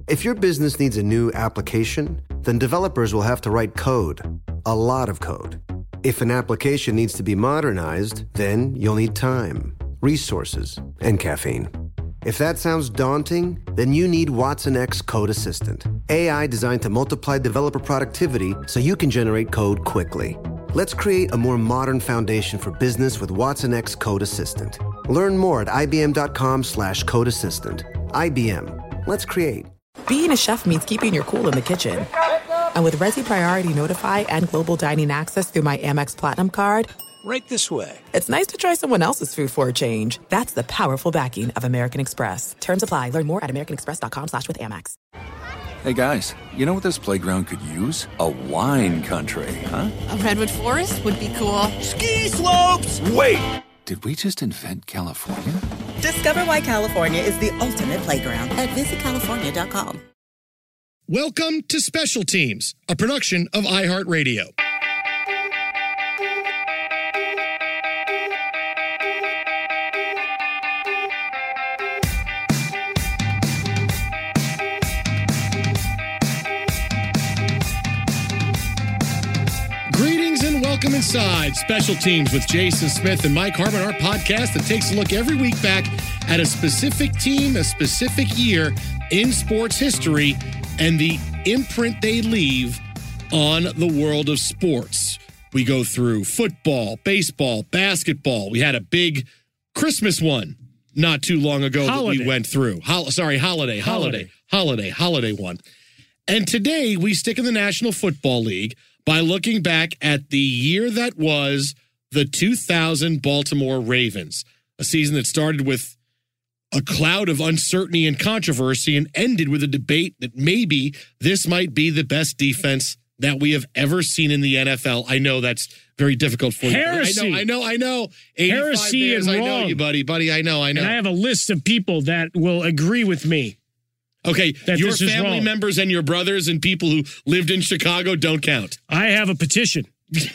If your business needs a new application, then developers will have to write code, a lot of code. If an application needs to be modernized, then you'll need time, resources, and caffeine. If that sounds daunting, then you need Watson X Code Assistant, AI designed to multiply developer productivity so you can generate code quickly. Let's create a more modern foundation for business with Watson X Code Assistant. Learn more at ibm.com/code assistant. IBM. Let's create. Being a chef means keeping your cool in the kitchen. And with Resi Priority Notify and Global Dining Access through my Amex Platinum card, right this way. It's nice to try someone else's food for a change. That's the powerful backing of American Express. Terms apply. Learn more at americanexpress.com/withAmex. Hey guys, you know what this playground could use? A wine country, huh? A redwood forest would be cool. Ski slopes! Wait! Did we just invent California? Discover why California is the ultimate playground at visitcalifornia.com. Welcome to Special Teams, a production of iHeartRadio. Welcome inside Special Teams with Jason Smith and Mike Harmon, our podcast that takes a look every week back at a specific team, a specific year in sports history, and the imprint they leave on the world of sports. We go through football, baseball, basketball. We had a big Christmas one not too long ago that we went through. Holiday one. And today we stick in the National Football League by looking back at the year that was the 2000 Baltimore Ravens, a season that started with a cloud of uncertainty and controversy and ended with a debate that maybe this might be the best defense that we have ever seen in the NFL. I know that's very difficult for you. Heresy. I know. Heresy Bears, and I know wrong. you, buddy. I know. And I have a list of people that will agree with me. Okay, that your this is family wrong. members and your brothers and people who lived in Chicago don't count. I have a petition.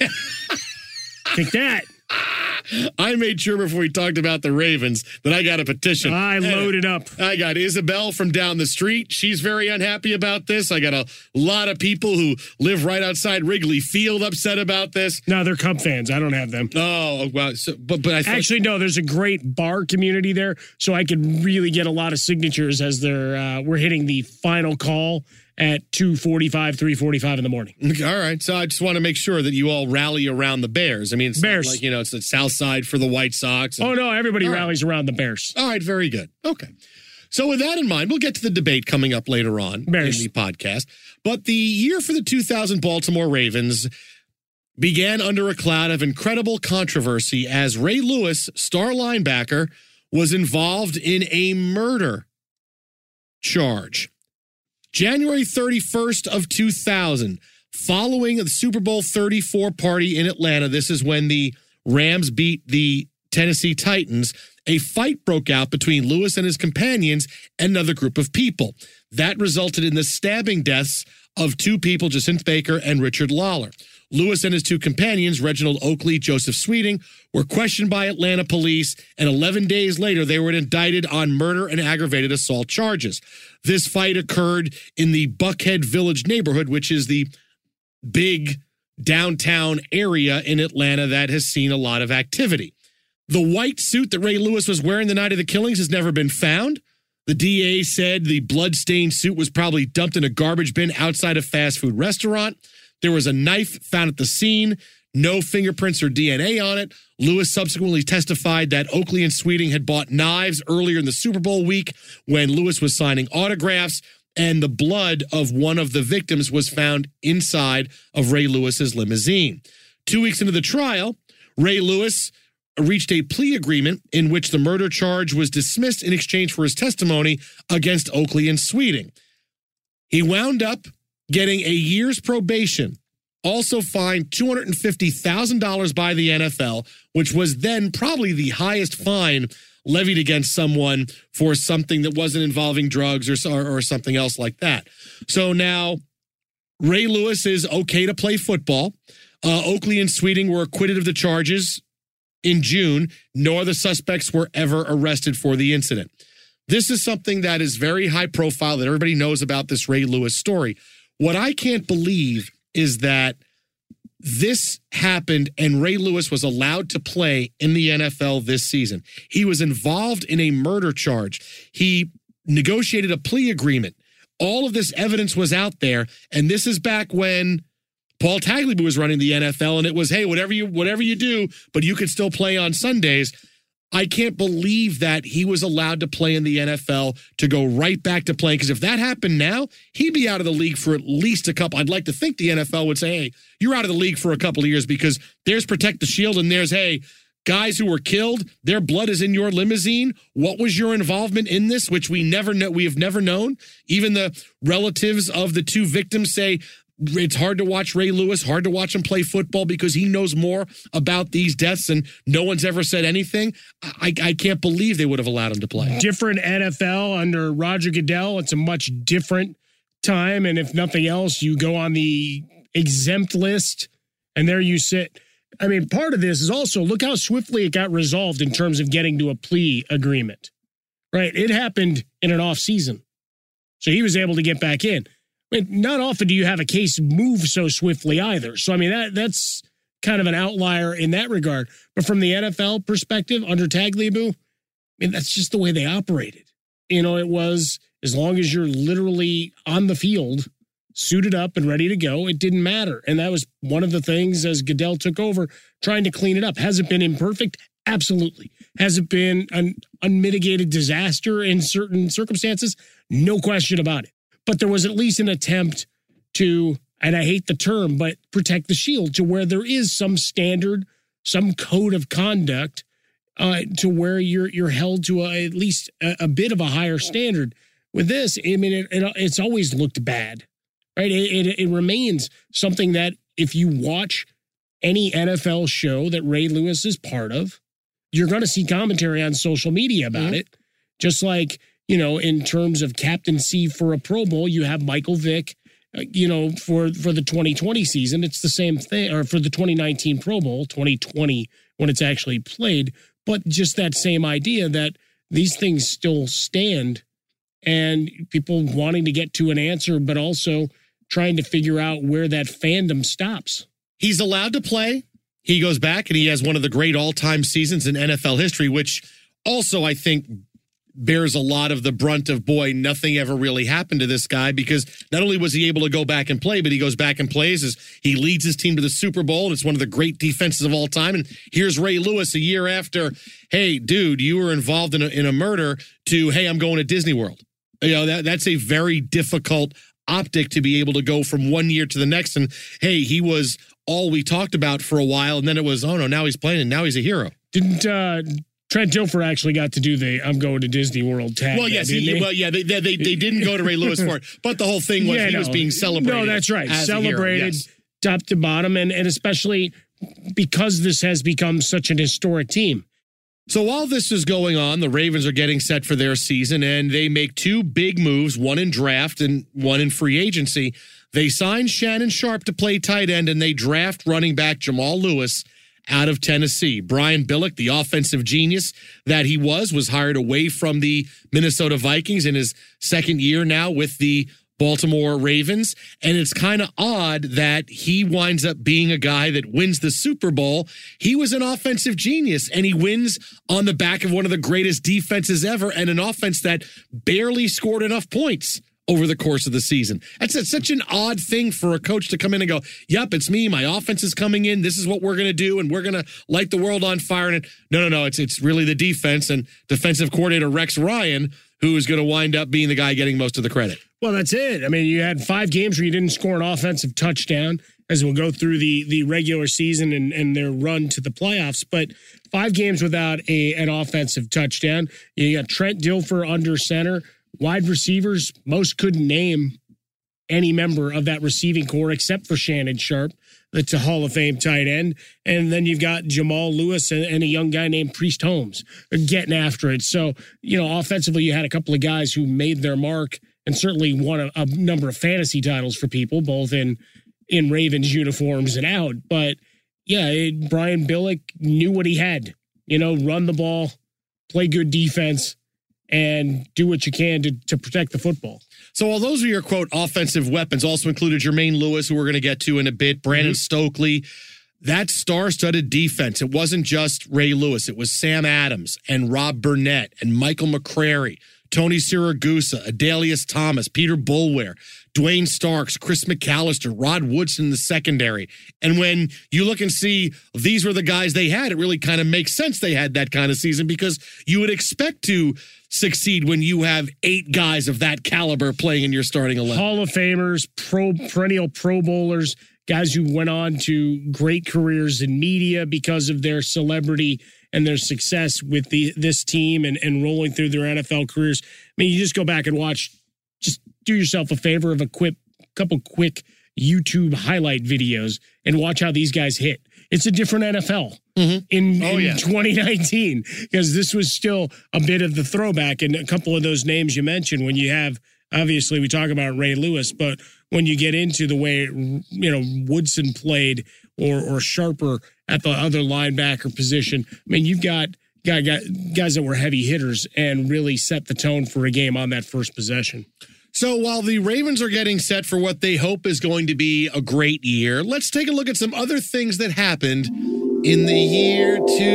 Take that. I made sure before we talked about the Ravens that I got a petition. I loaded up. I got Isabel from down the street. She's very unhappy about this. I got a lot of people who live right outside Wrigley Field upset about this. No, they're Cub fans. I don't have them. Oh, well, but I thought, actually, no, there's a great bar community there, so I could really get a lot of signatures as we're hitting the final call at 2:45, 3:45 in the morning. All right. So I just want to make sure that you all rally around the Bears. I mean, it's Bears. not like, it's the South Side for the White Sox. Oh, no, everybody rallies around the Bears. All right. Very good. Okay. So with that in mind, we'll get to the debate coming up later on in the podcast. But the year for the 2000 Baltimore Ravens began under a cloud of incredible controversy as Ray Lewis, star linebacker, was involved in a murder charge. January 31st of 2000, following the Super Bowl 34 party in Atlanta, this is when the Rams beat the Tennessee Titans, a fight broke out between Lewis and his companions and another group of people. That resulted in the stabbing deaths of two people, Jacinth Baker and Richard Lawler. Lewis and his two companions, Reginald Oakley, Joseph Sweeting, were questioned by Atlanta police, and 11 days later, they were indicted on murder and aggravated assault charges. This fight occurred in the Buckhead Village neighborhood, which is the big downtown area in Atlanta that has seen a lot of activity. The white suit that Ray Lewis was wearing the night of the killings has never been found. The DA said the blood-stained suit was probably dumped in a garbage bin outside a fast food restaurant. There was a knife found at the scene, no fingerprints or DNA on it. Lewis subsequently testified that Oakley and Sweeting had bought knives earlier in the Super Bowl week when Lewis was signing autographs, and the blood of one of the victims was found inside of Ray Lewis's limousine. 2 weeks into the trial, Ray Lewis reached a plea agreement in which the murder charge was dismissed in exchange for his testimony against Oakley and Sweeting. He wound up getting a year's probation, also fined $250,000 by the NFL, which was then probably the highest fine levied against someone for something that wasn't involving drugs or something else like that. So now Ray Lewis is okay to play football. Oakley and Sweeting were acquitted of the charges in June, nor the suspects were ever arrested for the incident. This is something that is very high profile, that everybody knows about this Ray Lewis story. What I can't believe is that this happened and Ray Lewis was allowed to play in the NFL this season. He was involved in a murder charge. He negotiated a plea agreement. All of this evidence was out there, and this is back when Paul Tagliabue was running the NFL, and it was, hey, whatever you do, but you could still play on Sundays. I can't believe that he was allowed to play in the NFL, to go right back to playing, because if that happened now, he'd be out of the league for at least a couple. I'd like to think the NFL would say, hey, you're out of the league for a couple of years, because there's Protect the Shield and there's, hey, guys who were killed, their blood is in your limousine. What was your involvement in this, which we have never known? Even the relatives of the two victims say it's hard to watch Ray Lewis, hard to watch him play football because he knows more about these deaths and no one's ever said anything. I can't believe they would have allowed him to play. Different NFL under Roger Goodell. It's a much different time. And if nothing else, you go on the exempt list and there you sit. I mean, part of this is also, look how swiftly it got resolved in terms of getting to a plea agreement, right? It happened in an off season. So he was able to get back in. I mean, not often do you have a case move so swiftly either. So, I mean, that's kind of an outlier in that regard. But from the NFL perspective, under Tagliabue, I mean, that's just the way they operated. You know, it was, as long as you're literally on the field, suited up and ready to go, it didn't matter. And that was one of the things as Goodell took over, trying to clean it up. Has it been imperfect? Absolutely. Has it been an unmitigated disaster in certain circumstances? No question about it. But there was at least an attempt to, and I hate the term, but protect the shield, to where there is some standard, some code of conduct, to where you're held to at least a bit of a higher standard. With this, I mean, it's always looked bad. Right? It remains something that if you watch any NFL show that Ray Lewis is part of, you're going to see commentary on social media about it. Just like, you know, in terms of captaincy for a Pro Bowl, you have Michael Vick, you know, for the 2020 season. It's the same thing, or for the 2019 Pro Bowl, 2020 when it's actually played. But just that same idea that these things still stand and people wanting to get to an answer, but also trying to figure out where that fandom stops. He's allowed to play. He goes back and he has one of the great all-time seasons in NFL history, which also I think bears a lot of the brunt of, boy, nothing ever really happened to this guy, because not only was he able to go back and play, but he goes back and plays as he leads his team to the Super Bowl, and it's one of the great defenses of all time. And here's Ray Lewis a year after, hey, dude, you were involved in a murder, to, hey, I'm going to Disney World. You know, that's a very difficult optic to be able to go from one year to the next. And hey, he was all we talked about for a while, and then it was, oh no, now he's playing and now he's a hero. Didn't Trent Dilfer actually got to do the "I'm going to Disney World" tag? Well, yes, they didn't go to Ray Lewis for it, but the whole thing was he was being celebrated. No, that's right, celebrated top to bottom, and especially because this has become such an historic team. So while this is going on, the Ravens are getting set for their season, and they make two big moves, one in draft and one in free agency. They sign Shannon Sharpe to play tight end, and they draft running back Jamal Lewis out of Tennessee. Brian Billick, the offensive genius that he was hired away from the Minnesota Vikings in his second year now with the Baltimore Ravens. And it's kind of odd that he winds up being a guy that wins the Super Bowl. He was an offensive genius, and he wins on the back of one of the greatest defenses ever, and an offense that barely scored enough points over the course of the season. That's such an odd thing for a coach to come in and go, yep, it's me. My offense is coming in. This is what we're going to do, and we're going to light the world on fire. And no. It's really the defense and defensive coordinator Rex Ryan who is going to wind up being the guy getting most of the credit. Well, that's it. I mean, you had 5 games where you didn't score an offensive touchdown, as we'll go through the regular season and their run to the playoffs. But 5 games without an offensive touchdown. You got Trent Dilfer under center. Wide receivers, most couldn't name any member of that receiving core except for Shannon Sharpe, that's a Hall of Fame tight end. And then you've got Jamal Lewis and a young guy named Priest Holmes getting after it. So, you know, offensively, you had a couple of guys who made their mark and certainly won a number of fantasy titles for people, both in Ravens uniforms and out. But, yeah, Brian Billick knew what he had. You know, run the ball, play good defense, and do what you can to protect the football. So while those are your, quote, offensive weapons, also included Jermaine Lewis, who we're going to get to in a bit, Brandon Stokely, that star-studded defense, it wasn't just Ray Lewis. It was Sam Adams and Rob Burnett and Michael McCrary, Tony Siragusa, Adalius Thomas, Peter Boulware, Dwayne Starks, Chris McAllister, Rod Woodson in the secondary. And when you look and see these were the guys they had, it really kind of makes sense they had that kind of season, because you would expect to succeed when you have 8 guys of that caliber playing in your starting 11. Hall of Famers, perennial Pro Bowlers, guys who went on to great careers in media because of their celebrity and their success with this team and rolling through their NFL careers. I mean, you just go back and watch, just do yourself a favor of a couple quick YouTube highlight videos and watch how these guys hit. It's a different NFL in 2019, because this was still a bit of the throwback. And a couple of those names you mentioned, when you have, obviously we talk about Ray Lewis, but when you get into the way, Woodson played or Sharper at the other linebacker position, I mean, you've got guys that were heavy hitters and really set the tone for a game on that first possession. So while the Ravens are getting set for what they hope is going to be a great year, let's take a look at some other things that happened in the year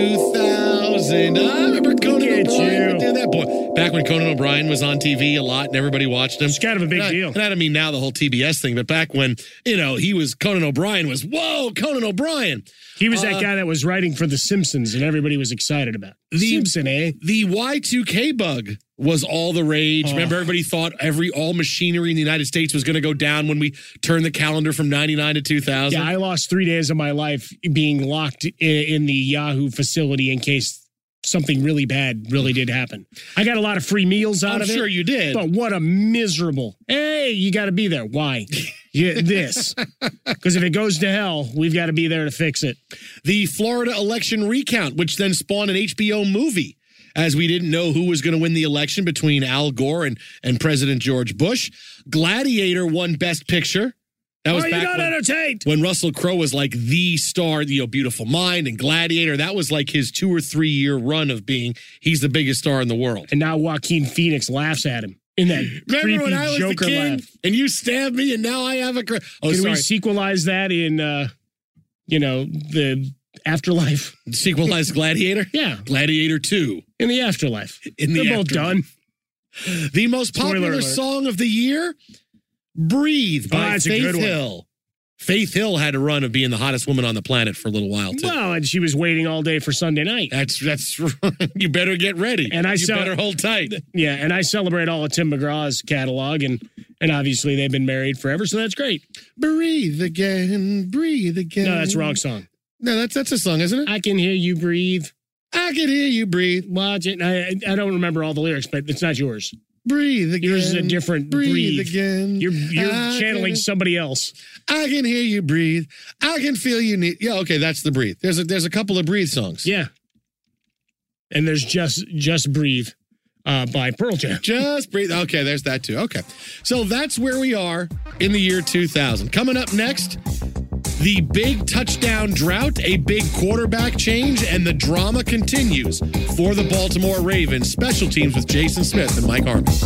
2000. I remember Conan O'Brien did that. Boy, back when Conan O'Brien was on TV a lot and everybody watched him. It's kind of a big deal. And I don't mean now the whole TBS thing, but back when, Conan O'Brien was, whoa, Conan O'Brien. He was that guy that was writing for The Simpsons and everybody was excited about. Simpson, eh? The Y2K bug was all the rage. Remember, everybody thought all machinery in the United States was going to go down when we turned the calendar from 99 to 2000. Yeah, I lost 3 days of my life being locked in the Yahoo facility in case something really bad really did happen. I got a lot of free meals out of it. I'm sure you did. But what a miserable. Hey, you got to be there. Why? This. Because if it goes to hell, we've got to be there to fix it. The Florida election recount, which then spawned an HBO movie, as we didn't know who was going to win the election between Al Gore and President George Bush. Gladiator won Best Picture. That was back when Russell Crowe was like the star, Beautiful Mind and Gladiator. That was like his 2 or 3 year run of he's the biggest star in the world. And now Joaquin Phoenix laughs at him in that creepy when I was Joker the king, laugh. And you stabbed me and now I have a... Can we sequelize that in, the afterlife? Sequelize Gladiator? Yeah. Gladiator 2. In the afterlife. They're both done. The most popular song of the year... Breathe by Faith Hill. Faith Hill had a run of being the hottest woman on the planet for a little while, too. Well, and she was waiting all day for Sunday night. That's you better get ready. And you better hold tight. Yeah, and I celebrate all of Tim McGraw's catalog, and obviously they've been married forever, so that's great. Breathe again, breathe again. No, that's the wrong song. No, that's a song, isn't it? I can hear you breathe. I can hear you breathe. Watch it. I don't remember all the lyrics, but it's not yours. Breathe again. Yours is a different breathe. Again. You're channeling somebody else. I can hear you breathe. I can feel you need. Yeah, okay, that's the breathe. There's a couple of breathe songs. Yeah. And there's just breathe by Pearl Jam. Just breathe. Okay, there's that too. Okay. So that's where we are in the year 2000. Coming up next, the big touchdown drought, a big quarterback change, and the drama continues for the Baltimore Ravens. Special teams with Jason Smith and Mike Harmon.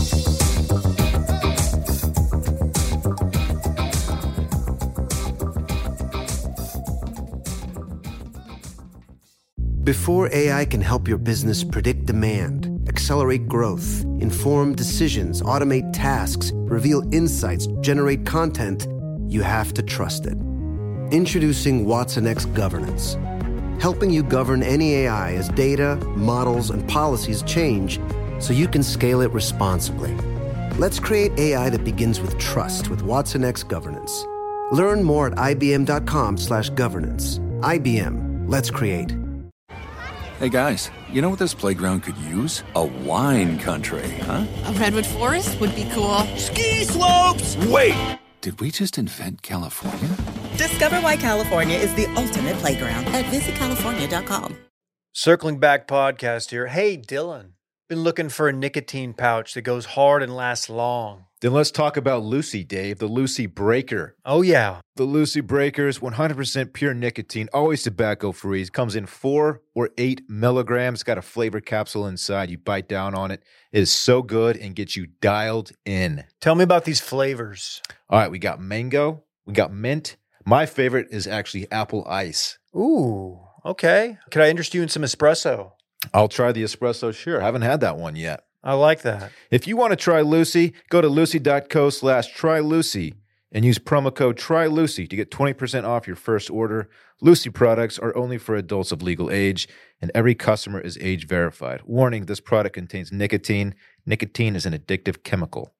Before AI can help your business predict demand, accelerate growth, inform decisions, automate tasks, reveal insights, generate content, you have to trust it. Introducing watsonx Governance, helping you govern any AI as data, models, and policies change so you can scale it responsibly. Let's create AI that begins with trust with watsonx Governance. Learn more at ibm.com/governance. IBM, let's create. Hey guys, you know what this playground could use? A wine country, huh? A redwood forest would be cool. Ski slopes! Wait! Did we just invent California? Discover why California is the ultimate playground at visitcalifornia.com. Circling Back podcast here. Hey, Dylan, Been looking for a nicotine pouch that goes hard and lasts long. Then let's talk about Lucy, Dave, the Lucy Breaker. Oh, yeah. The Lucy Breaker is 100% pure nicotine, always tobacco-free. It comes in 4 or 8 milligrams. It's got a flavor capsule inside. You bite down on it. It is so good and gets you dialed in. Tell me about these flavors. All right, we got mango. We got mint. My favorite is actually apple ice. Ooh, okay. Could I interest you in some espresso? I'll try the espresso, sure. I haven't had that one yet. I like that. If you want to try Lucy, go to lucy.co/trylucy and use promo code TRYLUCY to get 20% off your first order. Lucy products are only for adults of legal age, and every customer is age verified. Warning, this product contains nicotine. Nicotine is an addictive chemical.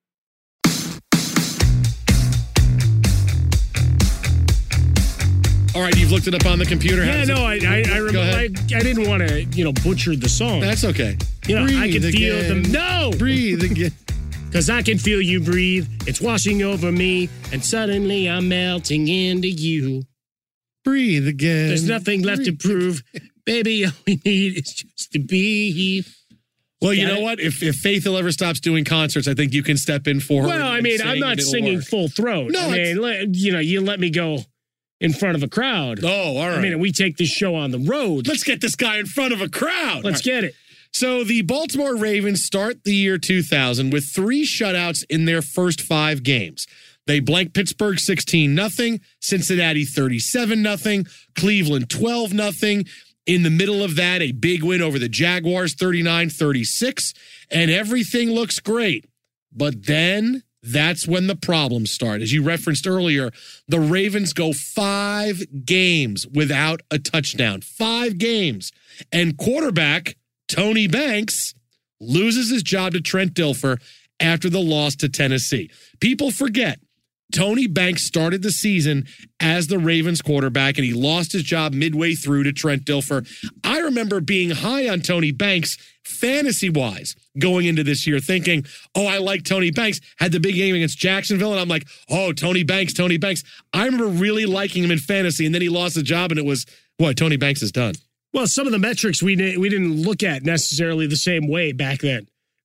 All right, you've looked it up on the computer. Yeah, no, I didn't want to, butcher the song. That's okay. I can feel them. No! Breathe again. Because I can feel you breathe. It's washing over me, and suddenly I'm melting into you. Breathe again. There's nothing left to prove. Baby, all we need is just to be. Well, you know what? If Faith Hill ever stops doing concerts, I think you can step in for her. Well, I mean, I'm not singing full throat. No, you let me go in front of a crowd. Oh, all right. I mean, we take this show on the road. Let's get this guy in front of a crowd. Let's get it. So the Baltimore Ravens start the year 2000 with 3 shutouts in their first 5 games. They blank Pittsburgh 16-0, Cincinnati 37-0, Cleveland 12-0. In the middle of that, a big win over the Jaguars 39-36, and everything looks great. But then that's when the problems start. As you referenced earlier, the Ravens go 5 games without a touchdown. 5 games. And quarterback Tony Banks loses his job to Trent Dilfer after the loss to Tennessee. People forget, Tony Banks started the season as the Ravens quarterback, and he lost his job midway through to Trent Dilfer. I remember being high on Tony Banks fantasy-wise going into this year, thinking, I like Tony Banks. Had the big game against Jacksonville, and I'm like, Tony Banks. I remember really liking him in fantasy, and then he lost the job, and it was, Tony Banks is done. Well, some of the metrics we didn't look at necessarily the same way back then.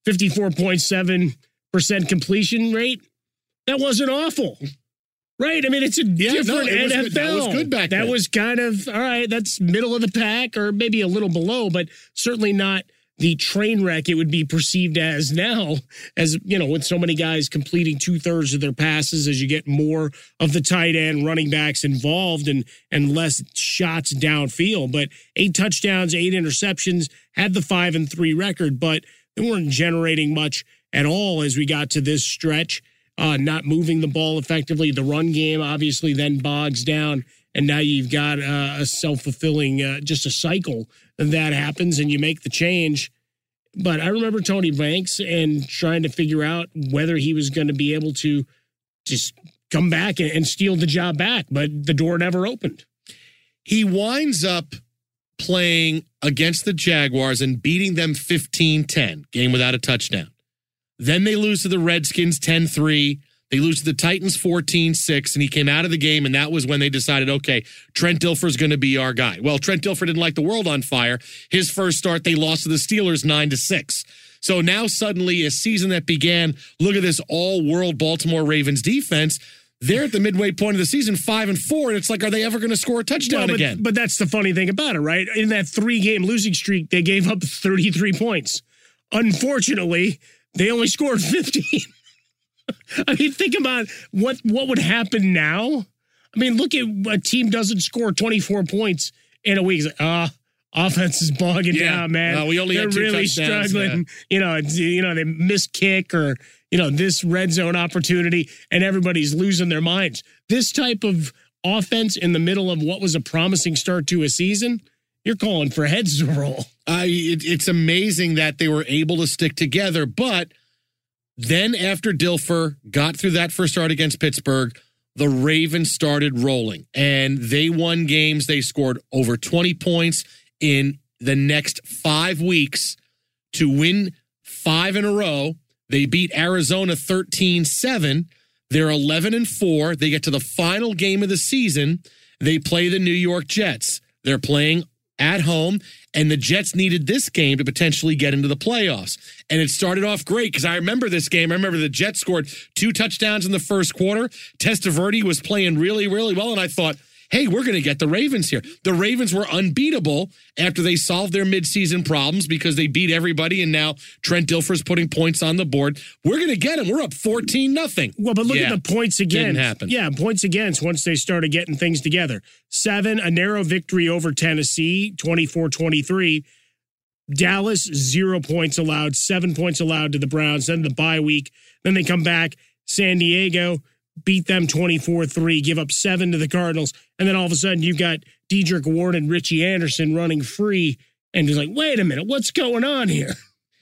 54.7% completion rate. That wasn't awful, right? I mean, it's a different NFL. That was good back then. That was kind of, all right, that's middle of the pack or maybe a little below, but certainly not the train wreck it would be perceived as now, as, with so many guys completing 2/3 of their passes, as you get more of the tight end running backs involved and less shots downfield. But 8 touchdowns, 8 interceptions, had the 5-3 record, but they weren't generating much at all as we got to this stretch. Not moving the ball effectively. The run game obviously then bogs down, and now you've got a self-fulfilling, just a cycle that happens, and you make the change. But I remember Tony Banks and trying to figure out whether he was going to be able to just come back and steal the job back, but the door never opened. He winds up playing against the Jaguars and beating them 15-10, game without a touchdown. Then they lose to the Redskins 10-3. They lose to the Titans 14-6, and he came out of the game, and that was when they decided, okay, Trent Dilfer's going to be our guy. Well, Trent Dilfer didn't light the world on fire. His first start, they lost to the Steelers 9-6. So now suddenly a season that began, look at this all-world Baltimore Ravens defense. They're at the midway point of the season, 5-4, and it's like, are they ever going to score a touchdown again? But that's the funny thing about it, right? In that 3-game losing streak, they gave up 33 points. Unfortunately, they only scored 15. I mean, think about what would happen now. I mean, look at a team doesn't score 24 points in a week. It's like, offense is bogging down, man. We only They're had 2 really touchdowns, struggling. Yeah. They miss kick or this red zone opportunity, and everybody's losing their minds. This type of offense in the middle of what was a promising start to a season, you're calling for heads to roll. It's amazing that they were able to stick together, but then after Dilfer got through that first start against Pittsburgh, the Ravens started rolling, and they won games. They scored over 20 points in the next 5 weeks to win 5 in a row. They beat Arizona 13-7. They're 11-4. They get to the final game of the season. They play the New York Jets. They're playing at home, and the Jets needed this game to potentially get into the playoffs. And it started off great because I remember this game. I remember the Jets scored 2 touchdowns in the first quarter. Testaverde was playing really, really well, and I thought, hey, we're going to get the Ravens here. The Ravens were unbeatable after they solved their midseason problems because they beat everybody, and now Trent Dilfer's putting points on the board. We're going to get them. We're up 14-0. Well, but look at the points against. Didn't happen. Yeah, points against once they started getting things together. 7, a narrow victory over Tennessee, 24-23. Dallas, 0 points allowed, 7 points allowed to the Browns. Then the bye week. Then they come back. San Diego, beat them 24-3, give up 7 to the Cardinals. And then all of a sudden you've got Dedrick Ward and Richie Anderson running free. And it's like, wait a minute, what's going on here?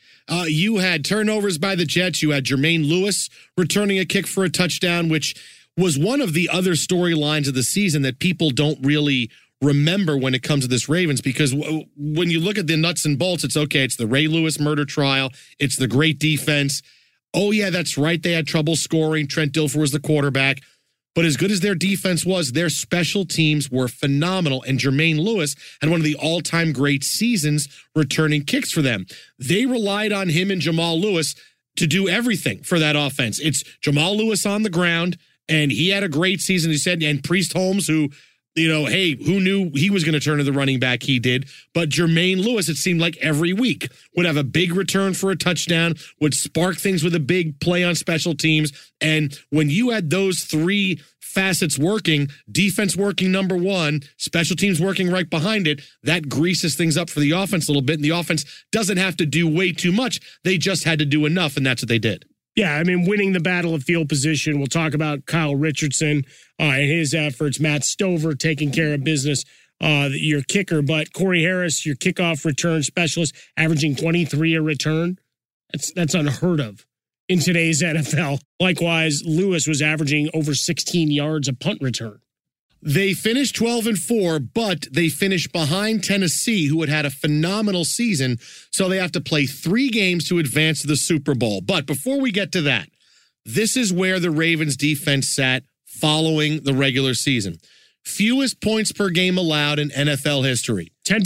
You had turnovers by the Jets. You had Jermaine Lewis returning a kick for a touchdown, which was one of the other storylines of the season that people don't really remember when it comes to this Ravens, because when you look at the nuts and bolts, it's okay. It's the Ray Lewis murder trial. It's the great defense. Oh, yeah, that's right. They had trouble scoring. Trent Dilfer was the quarterback. But as good as their defense was, their special teams were phenomenal. And Jermaine Lewis had one of the all-time great seasons returning kicks for them. They relied on him and Jamal Lewis to do everything for that offense. It's Jamal Lewis on the ground, and he had a great season, he said. And Priest Holmes, who, you know, hey, who knew he was going to turn to the running back? He did. But Jermaine Lewis, it seemed like every week, would have a big return for a touchdown, would spark things with a big play on special teams. And when you had those 3 facets working, defense working number 1, special teams working right behind it, that greases things up for the offense a little bit. And the offense doesn't have to do way too much. They just had to do enough, and that's what they did. Yeah, I mean, winning the battle of field position. We'll talk about Kyle Richardson and his efforts. Matt Stover taking care of business, your kicker. But Corey Harris, your kickoff return specialist, averaging 23 a return. That's unheard of in today's NFL. Likewise, Lewis was averaging over 16 yards a punt return. They finished 12-4, but they finished behind Tennessee, who had a phenomenal season. So they have to play 3 games to advance to the Super Bowl. But before we get to that, this is where the Ravens defense sat following the regular season. Fewest points per game allowed in NFL history.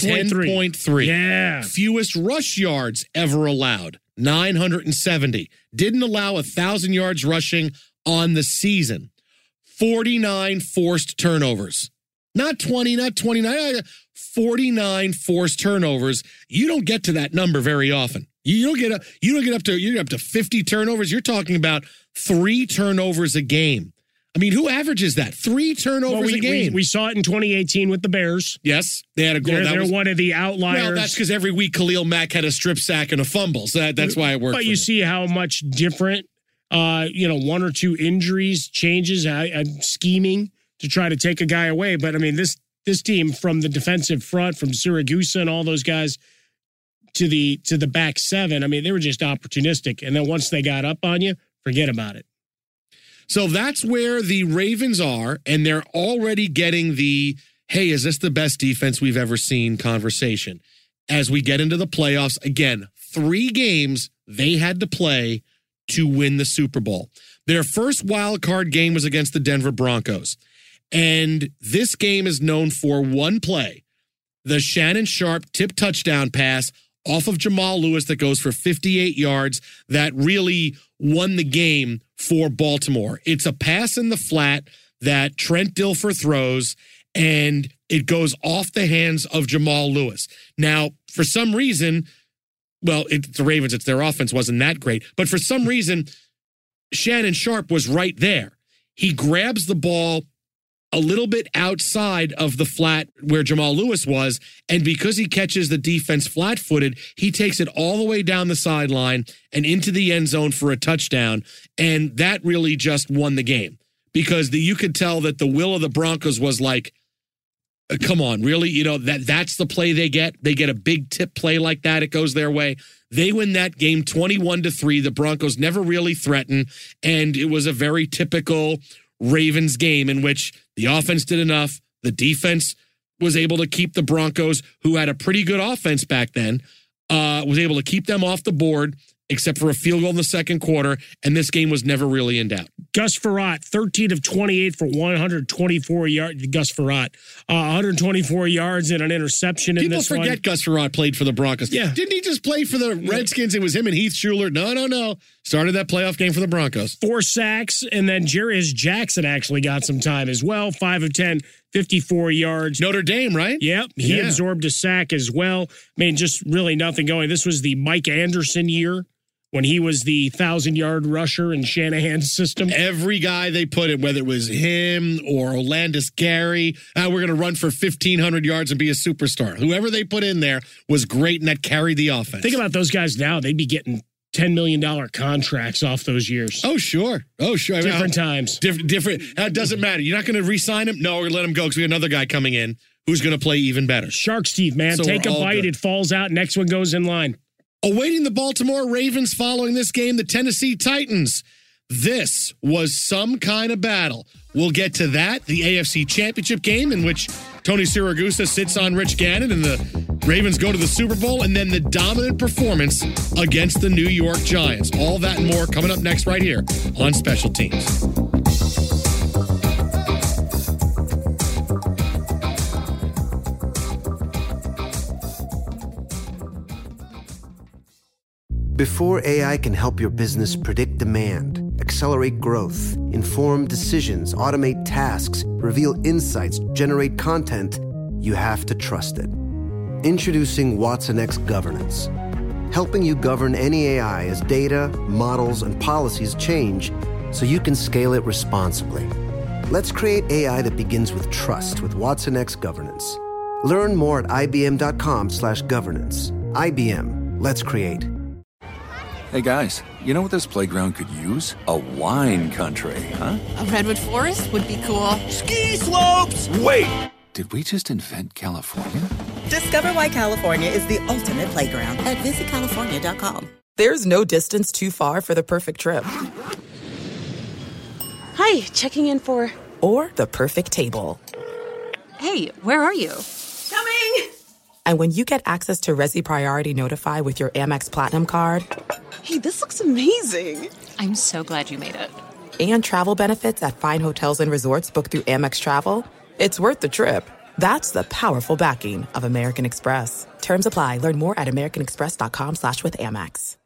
10.3. Yeah. Fewest rush yards ever allowed. 970. Didn't allow 1,000 yards rushing on the season. 49 forced turnovers. Not 20, not 29. 49 forced turnovers. You don't get to that number very often. You don't get up to 50 turnovers. You're talking about 3 turnovers a game. I mean, who averages that? 3 turnovers a game. We saw it in 2018 with the Bears. Yes, they had a goal. They're one of the outliers. Well, that's because every week Khalil Mack had a strip sack and a fumble. So that's why it worked. But you see how much different, 1 or 2 injuries, changes, scheming to try to take a guy away. But I mean, this team, from the defensive front, from Siragusa and all those guys to the back 7, I mean, they were just opportunistic. And then once they got up on you, forget about it. So that's where the Ravens are, and they're already getting the, hey, is this the best defense we've ever seen conversation? As we get into the playoffs, again, 3 games they had to play to win the Super Bowl. Their first wild card game was against the Denver Broncos. And this game is known for one play, the Shannon Sharpe tip touchdown pass off of Jamal Lewis that goes for 58 yards that really won the game for Baltimore. It's a pass in the flat that Trent Dilfer throws, and it goes off the hands of Jamal Lewis. Now, for some reason, well, it's the Ravens, it's their offense wasn't that great, but for some reason, Shannon Sharpe was right there. He grabs the ball a little bit outside of the flat where Jamal Lewis was, and because he catches the defense flat-footed, he takes it all the way down the sideline and into the end zone for a touchdown, and that really just won the game because you could tell that the will of the Broncos was like, come on, really? You know, that's the play they get. They get a big tip play like that. It goes their way. They win that game 21-3. The Broncos never really threatened, and it was a very typical Ravens game in which the offense did enough. The defense was able to keep the Broncos, who had a pretty good offense back then, was able to keep them off the board. except for a field goal in the second quarter, and this game was never really in doubt. Gus Frerotte, 13 of 28 for 124 yards. Gus Frerotte, 124 yards and an interception in this one. People forget Gus Frerotte played for the Broncos. Yeah. Didn't he just play for the Redskins? It was him and Heath Schuler. No. Started that playoff game for the Broncos. 4 sacks, and then Jarius Jackson actually got some time as well. 5 of 10, 54 yards. Notre Dame, right? Yep. He absorbed a sack as well. I mean, just really nothing going. This was the Mike Anderson year, when he was the 1,000-yard rusher in Shanahan's system. Every guy they put in, whether it was him or Olandis Gary, we're going to run for 1,500 yards and be a superstar. Whoever they put in there was great, and that carried the offense. Think about those guys now. They'd be getting $10 million contracts off those years. Oh, sure. Different times. Different. It doesn't matter. You're not going to re-sign him? No, we're going to let him go because we have another guy coming in who's going to play even better. Shark's teeth, man. So take a bite. Good. It falls out. Next one goes in line. Awaiting the Baltimore Ravens following this game, the Tennessee Titans. This was some kind of battle. We'll get to that. The AFC Championship game in which Tony Siragusa sits on Rich Gannon and the Ravens go to the Super Bowl, and then the dominant performance against the New York Giants. All that and more coming up next right here on Special Teams. Before AI can help your business predict demand, accelerate growth, inform decisions, automate tasks, reveal insights, generate content, you have to trust it. Introducing watsonx Governance, helping you govern any AI as data, models, and policies change so you can scale it responsibly. Let's create AI that begins with trust with watsonx Governance. Learn more at ibm.com/governance. IBM, let's create. Hey guys, you know what this playground could use? A wine country, huh? A redwood forest would be cool. Ski slopes! Wait! Did we just invent California? Discover why California is the ultimate playground at visitcalifornia.com. There's no distance too far for the perfect trip. Hi, checking in for... Or the perfect table. Hey, where are you? Coming! And when you get access to Resi Priority Notify with your Amex Platinum card... Hey, this looks amazing. I'm so glad you made it. And travel benefits at fine hotels and resorts booked through Amex Travel, it's worth the trip. That's the powerful backing of American Express. Terms apply. Learn more at americanexpress.com/withAmex.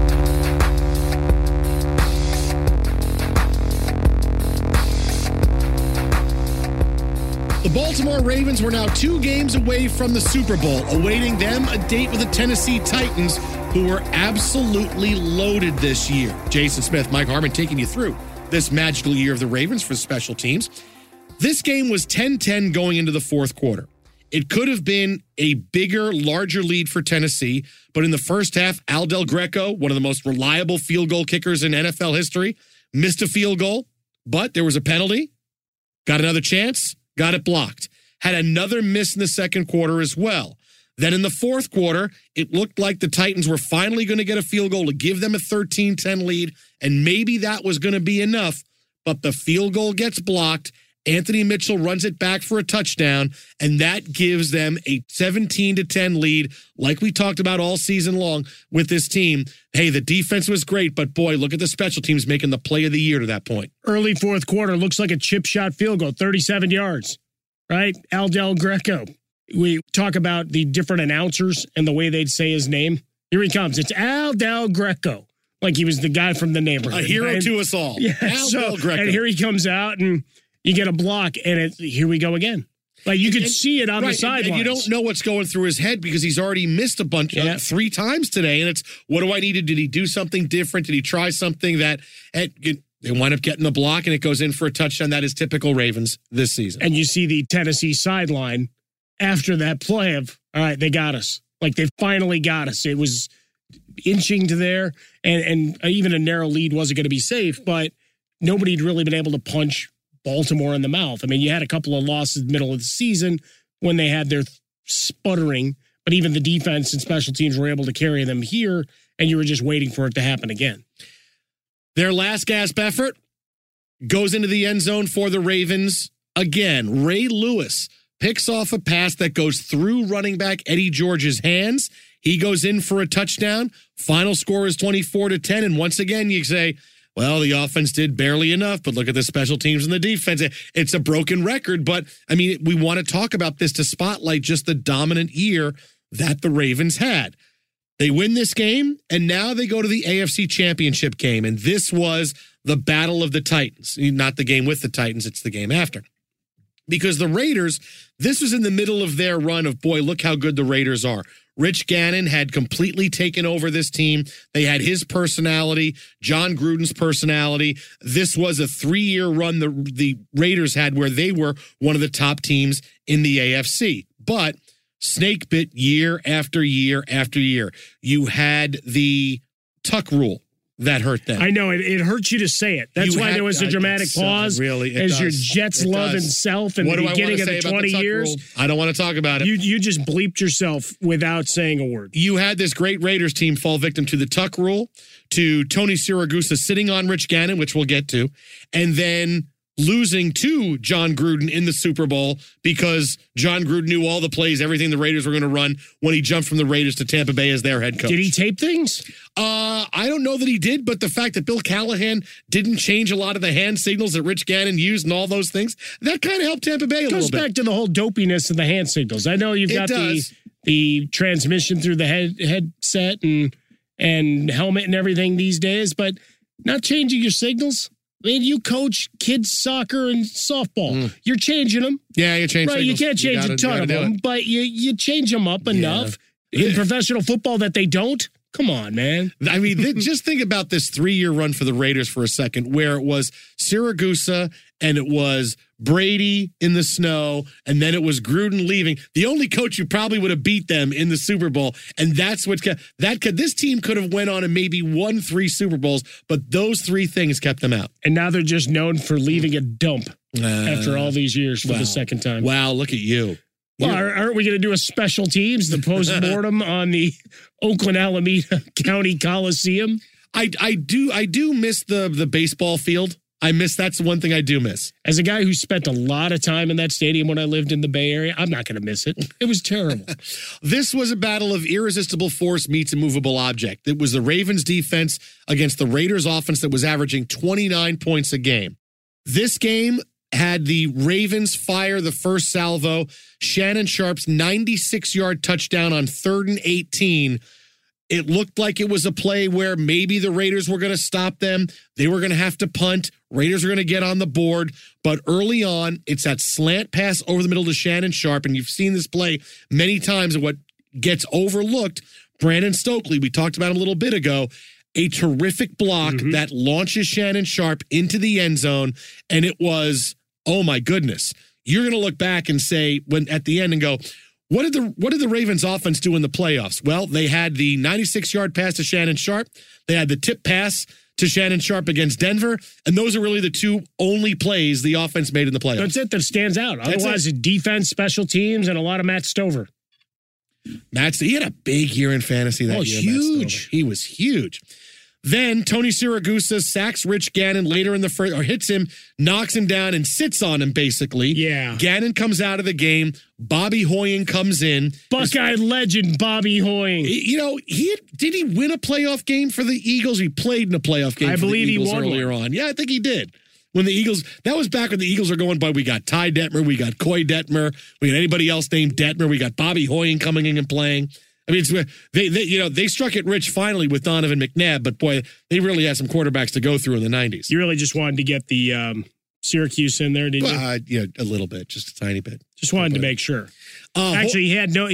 The Baltimore Ravens were now 2 games away from the Super Bowl, awaiting them a date with the Tennessee Titans, who were absolutely loaded this year. Jason Smith, Mike Harmon taking you through this magical year of the Ravens for special teams. This game was 10-10 going into the fourth quarter. It could have been a bigger, larger lead for Tennessee, but in the first half, Al Del Greco, one of the most reliable field goal kickers in NFL history, missed a field goal, but there was a penalty, got another chance, got it blocked. Had another miss in the second quarter as well. Then in the fourth quarter, it looked like the Titans were finally going to get a field goal to give them a 13-10 lead, and maybe that was going to be enough, but the field goal gets blocked. Anthony Mitchell runs it back for a touchdown, and that gives them a 17-10 lead, like we talked about all season long with this team. Hey, the defense was great, but boy, look at the special teams making the play of the year to that point. Early fourth quarter, looks like a chip shot field goal, 37 yards, right? Al Del Greco. We talk about the different announcers and the way they'd say his name. Here he comes. It's Al Del Greco. Like he was the guy from the neighborhood. A hero to us all. Yeah, Al Del Greco. And here he comes out, and you get a block, and here we go again. Like you could see it on the sidelines. And you don't know what's going through his head because he's already missed a bunch, 3 times today. And it's, what do I need to do? Did he do something different? Did he try something that they wind up getting the block, and it goes in for a touchdown? That is typical Ravens this season. And you see the Tennessee sideline after that play of, all right, they got us. Like they finally got us. It was inching to there, and even a narrow lead wasn't going to be safe, but nobody had really been able to punch Baltimore in the mouth. I mean, you had a couple of losses in the middle of the season when they had their sputtering, but even the defense and special teams were able to carry them here, and you were just waiting for it to happen again. Their last gasp effort goes into the end zone for the Ravens. Again, Ray Lewis picks off a pass that goes through running back Eddie George's hands. He goes in for a touchdown. Final score is 24-10. And once again, you say, well, the offense did barely enough, but look at the special teams and the defense. It's a broken record, but, I mean, we want to talk about this to spotlight just the dominant year that the Ravens had. They win this game, and now they go to the AFC Championship game, and this was the Battle of the Titans. Not the game with the Titans, it's the game after. Because the Raiders, this was in the middle of their run of, boy, look how good the Raiders are. Rich Gannon had completely taken over this team. They had his personality, John Gruden's personality. This was a 3-year run the Raiders had where they were one of the top teams in the AFC. But snake bit year after year after year. You had the Tuck rule that hurt them. I know, it hurts you to say it. That's why there was a dramatic pause as your Jets love and self in the beginning of the 20 years. Rule? I don't want to talk about it. You just bleeped yourself without saying a word. You had this great Raiders team fall victim to the Tuck rule, to Tony Siragusa sitting on Rich Gannon, which we'll get to, and then losing to John Gruden in the Super Bowl because John Gruden knew all the plays, everything the Raiders were going to run when he jumped from the Raiders to Tampa Bay as their head coach. Did he tape things? I don't know that he did, but the fact that Bill Callahan didn't change a lot of the hand signals that Rich Gannon used and all those things, that kind of helped Tampa Bay a little bit. Goes back to the whole dopiness of the hand signals. I know you've got the transmission through the headset and helmet and everything these days, but not changing your signals. I mean, you coach kids soccer and softball. You're changing them. Yeah, you change signals. You can't change a ton of them, but you change them up enough. In professional football that they don't? Come on, man. I mean, just think about this 3-year run for the Raiders for a second, where it was Siragusa and it was Brady in the snow, and then it was Gruden leaving. The only coach who probably would have beat them in the Super Bowl, and that's what this team could have went on and maybe won 3 Super Bowls, but those 3 things kept them out. And now they're just known for leaving a dump after all these years for the second time. Wow, look at you. Well, aren't we going to do a special teams, the postmortem on the Oakland Alameda County Coliseum? I do miss the baseball field. That's the one thing I do miss. As a guy who spent a lot of time in that stadium when I lived in the Bay Area, I'm not going to miss it. It was terrible. This was a battle of irresistible force meets immovable object. It was the Ravens defense against the Raiders offense that was averaging 29 points a game. This game had the Ravens fire the first salvo. Shannon Sharp's 96-yard touchdown on 3rd and 18. It looked like it was a play where maybe the Raiders were going to stop them. They were going to have to punt. Raiders are going to get on the board. But early on, it's that slant pass over the middle to Shannon Sharp. And you've seen this play many times. And what gets overlooked, Brandon Stokely, we talked about him a little bit ago, a terrific block that launches Shannon Sharp into the end zone. And it was, oh my goodness. You're going to look back and say, when at the end and go, what did the Ravens offense do in the playoffs? Well, they had the 96-yard pass to Shannon Sharp. They had the tip pass to Shannon Sharp against Denver. And those are really the 2 only plays the offense made in the playoffs. That's it that stands out. Otherwise, it's defense, special teams, and a lot of Matt Stover. He had a big year in fantasy that year. Huge. He was huge. Then Tony Siragusa sacks Rich Gannon later in the first, or hits him, knocks him down, and sits on him, basically. Yeah. Gannon comes out of the game. Bobby Hoying comes in. Buckeye legend Bobby Hoying. You know, did he win a playoff game for the Eagles? He played in a playoff game for the Eagles earlier on. Yeah, I think he did. When the Eagles, that was back when the Eagles were going by, we got Ty Detmer, we got Coy Detmer, we got anybody else named Detmer, we got Bobby Hoying coming in and playing. I mean, they struck it rich finally with Donovan McNabb, but boy, they really had some quarterbacks to go through in the 90s. You really just wanted to get the Syracuse in there, didn't you? Yeah, a little bit, just a tiny bit. Just wanted to make sure. Actually, he had no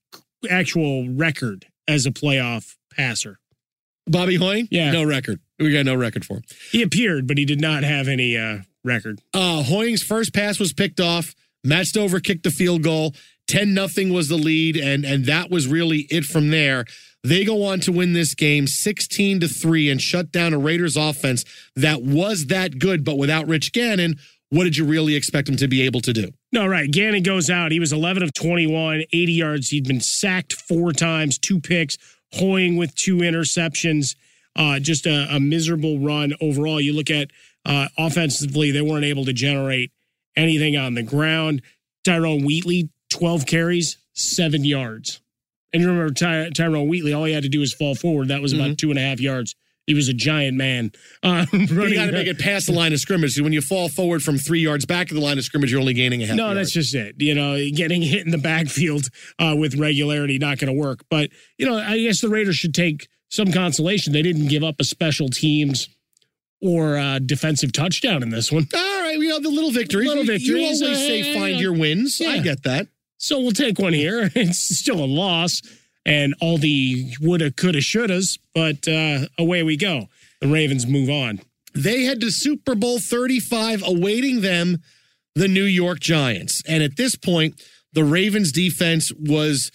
actual record as a playoff passer. Bobby Hoying? Yeah. No record. We got no record for him. He appeared, but he did not have any record. Hoying's first pass was picked off. Matt Stover kicked the field goal. 10-0 was the lead, and that was really it from there. They go on to win this game 16-3 and shut down a Raiders offense that was that good, but without Rich Gannon, what did you really expect him to be able to do? No, right. Gannon goes out. He was 11 of 21, 80 yards. He'd been sacked 4 times, 2 picks, Hoying with 2 interceptions. Just a miserable run overall. You look at offensively, they weren't able to generate anything on the ground. Tyrone Wheatley, 12 carries, 7 yards. And you remember Tyrone Wheatley, all he had to do was fall forward. That was about 2.5 yards. He was a giant man. You got to make it past the line of scrimmage. When you fall forward from 3 yards back of the line of scrimmage, you're only gaining a half yard. No, that's just it. Getting hit in the backfield with regularity, not going to work. But, I guess the Raiders should take some consolation. They didn't give up a special teams or defensive touchdown in this one. All right, the little victories. You always say find your wins. Yeah. I get that. So we'll take one here. It's still a loss. And all the woulda, coulda, shouldas, but away we go. The Ravens move on. They head to Super Bowl 35, awaiting them, the New York Giants. And at this point, the Ravens defense was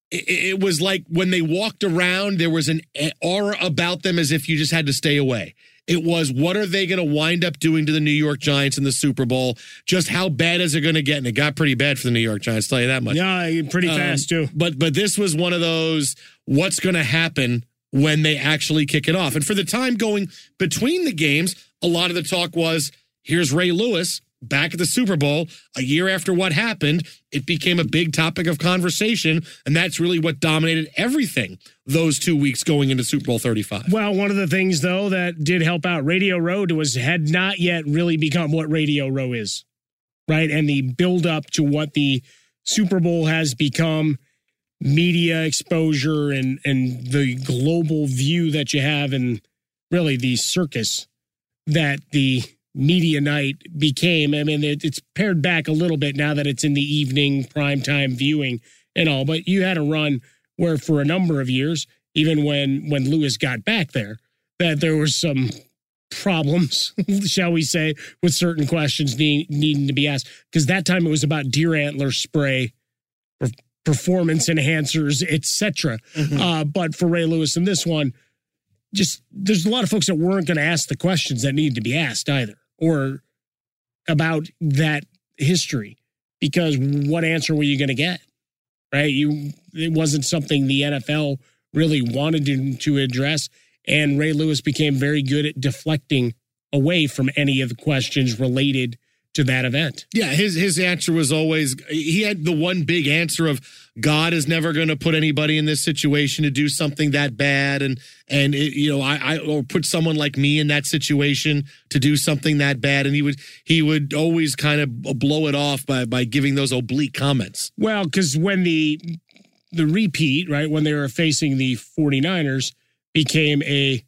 like when they walked around, there was an aura about them as if you just had to stay away. It was, what are they going to wind up doing to the New York Giants in the Super Bowl? Just how bad is it going to get? And it got pretty bad for the New York Giants, tell you that much. Yeah, pretty fast, too. But this was one of those, what's going to happen when they actually kick it off? And for the time going between the games, a lot of the talk was, here's Ray Lewis back at the Super Bowl a year after what happened. It became a big topic of conversation, and that's really what dominated everything those 2 weeks going into Super Bowl 35. Well, one of the things, though, that did help out Radio Row had not yet really become what Radio Row is, right? And the build-up to what the Super Bowl has become, media exposure and the global view that you have, and really the circus that the media night became. I mean, it's pared back a little bit now that it's in the evening primetime viewing and all, but you had a run where for a number of years, even when Lewis got back there, that there were some problems, shall we say, with certain questions needing to be asked. Because that time it was about deer antler spray, performance enhancers, etc. But for Ray Lewis in this one, just there's a lot of folks that weren't going to ask the questions that needed to be asked either, or about that history, because what answer were you going to get, right? It wasn't something the NFL really wanted to address, and Ray Lewis became very good at deflecting away from any of the questions related to that event. Yeah, his answer was always, he had the one big answer of, God is never going to put anybody in this situation to do something that bad, and I or put someone like me in that situation to do something that bad, and he would always kind of blow it off by giving those oblique comments. Well, because when the repeat, right, when they were facing the 49ers, became the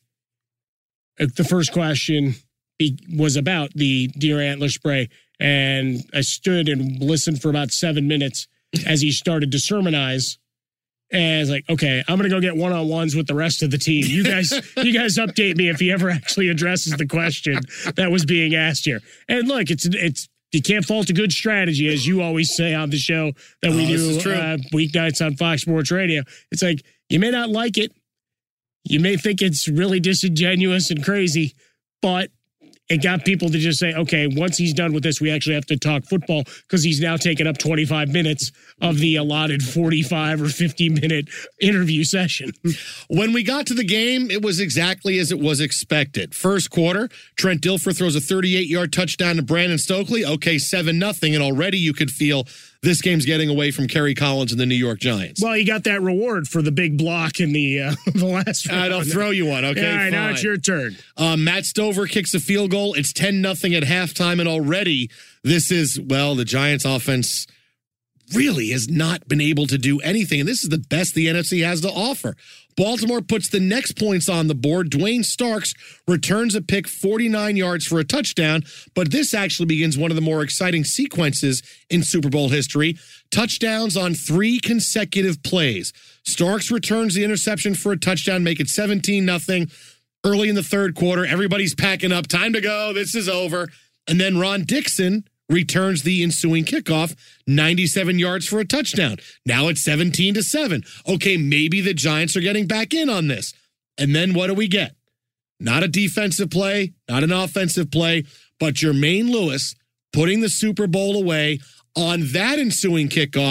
first question was about the deer antler spray, and I stood and listened for about 7 minutes as he started to sermonize. And I was like, okay, I'm going to go get one-on-ones with the rest of the team. You guys update me if he ever actually addresses the question that was being asked here. And look, it's you can't fault a good strategy, as you always say on the show that we do weeknights on Fox Sports Radio. It's like, you may not like it. You may think it's really disingenuous and crazy, but it got people to just say, okay, once he's done with this, we actually have to talk football, because he's now taken up 25 minutes of the allotted 45 or 50-minute interview session. When we got to the game, it was exactly as it was expected. First quarter, Trent Dilfer throws a 38-yard touchdown to Brandon Stokely. Okay, 7-0, and already you could feel this game's getting away from Kerry Collins and the New York Giants. Well, you got that reward for the big block in the last round. I'll throw you one, okay? All right, now it's your turn. Matt Stover kicks a field goal. It's 10-0 at halftime, and already this is, the Giants offense really has not been able to do anything, and this is the best the NFC has to offer. Baltimore puts the next points on the board. Dwayne Starks returns a pick 49 yards for a touchdown, but this actually begins one of the more exciting sequences in Super Bowl history. Touchdowns on 3 consecutive plays. Starks returns the interception for a touchdown, make it 17-0. Early in the third quarter, everybody's packing up. Time to go. This is over. And then Ron Dixon returns the ensuing kickoff, 97 yards for a touchdown. Now it's 17-7. Okay, maybe the Giants are getting back in on this. And then what do we get? Not a defensive play, not an offensive play, but Jermaine Lewis putting the Super Bowl away on that ensuing kickoff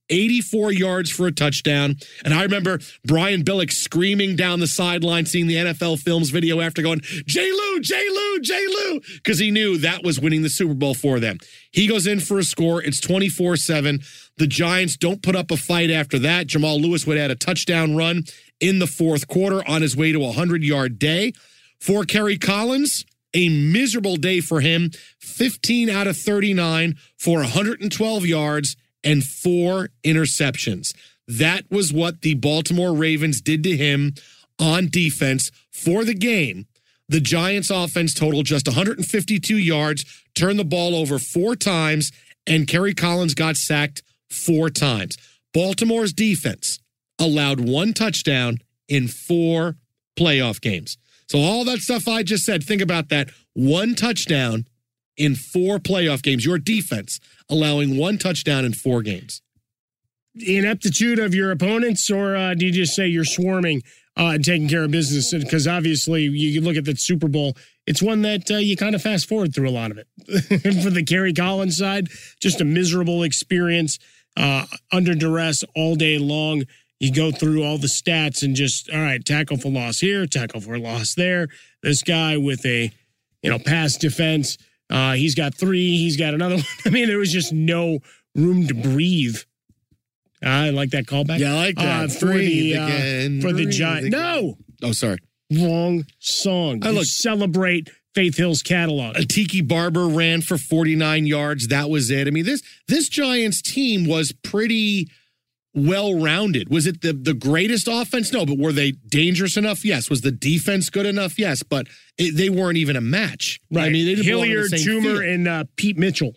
84 yards for a touchdown. And I remember Brian Billick screaming down the sideline, seeing the NFL Films video after going, J-Lou, J-Lou, J-Lou, because he knew that was winning the Super Bowl for them. He goes in for a score. It's 24-7. The Giants don't put up a fight after that. Jamal Lewis would add a touchdown run in the fourth quarter on his way to a 100-yard day. For Kerry Collins, a miserable day for him. 15 out of 39 for 112 yards and 4 interceptions. That was what the Baltimore Ravens did to him on defense for the game. The Giants' offense totaled just 152 yards, turned the ball over 4 times, and Kerry Collins got sacked 4 times. Baltimore's defense allowed 1 touchdown in 4 playoff games. So all that stuff I just said, think about that. 1 touchdown in 4 playoff games. Your defense allowing 1 touchdown in 4 games. Ineptitude of your opponents, or do you just say you're swarming and taking care of business? Because obviously you look at the Super Bowl, it's one that you kind of fast forward through a lot of it. For the Kerry Collins side, just a miserable experience, under duress all day long. You go through all the stats and just, all right, tackle for loss here, tackle for loss there. This guy with a, pass defense, he's got 3, he's got another one. I mean, there was just no room to breathe. I like that callback. Yeah, I like that. For the Giants. No! Oh, sorry. Wrong song. Celebrate Faith Hill's catalog. Tiki Barber ran for 49 yards. That was it. I mean, this Giants team was pretty well-rounded. Was it the greatest offense? No, but were they dangerous enough? Yes. Was the defense good enough? Yes, but they weren't even a match. Right. I mean, they didn't Hilliard, Toomer, and Pete Mitchell.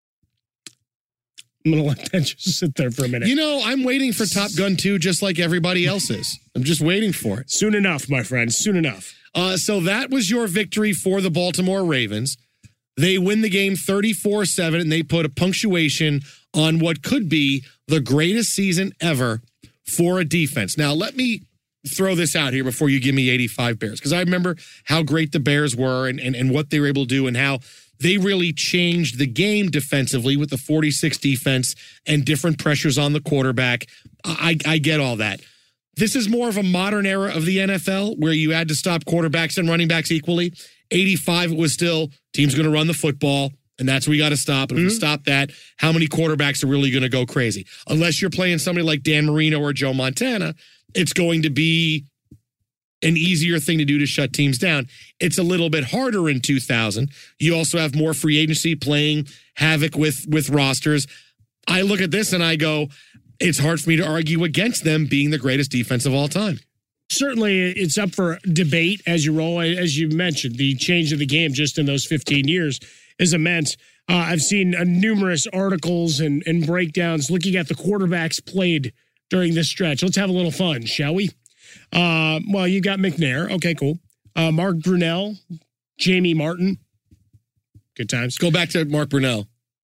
I'm going to let that just sit there for a minute. I'm waiting for Top Gun 2 just like everybody else is. I'm just waiting for it. Soon enough, my friend. Soon enough. So that was your victory for the Baltimore Ravens. They win the game 34-7, and they put a punctuation on what could be the greatest season ever for a defense. Now, let me throw this out here before you give me 85 Bears, because I remember how great the Bears were and what they were able to do and how they really changed the game defensively with the 46 defense and different pressures on the quarterback. I get all that. This is more of a modern era of the NFL where you had to stop quarterbacks and running backs equally. 85, it was still team's going to run the football, and that's what we got to stop. And if we stop that, how many quarterbacks are really going to go crazy? Unless you're playing somebody like Dan Marino or Joe Montana, it's going to be an easier thing to do to shut teams down. It's a little bit harder in 2000. You also have more free agency playing havoc with rosters. I look at this and I go, it's hard for me to argue against them being the greatest defense of all time. Certainly, it's up for debate as you roll. As you mentioned, the change of the game just in those 15 years is immense. I've seen numerous articles and breakdowns looking at the quarterbacks played during this stretch. Let's have a little fun, shall we? Well, you got McNair. Okay, cool. Mark Brunell, Jamie Martin. Good times. Go back to Mark Brunell.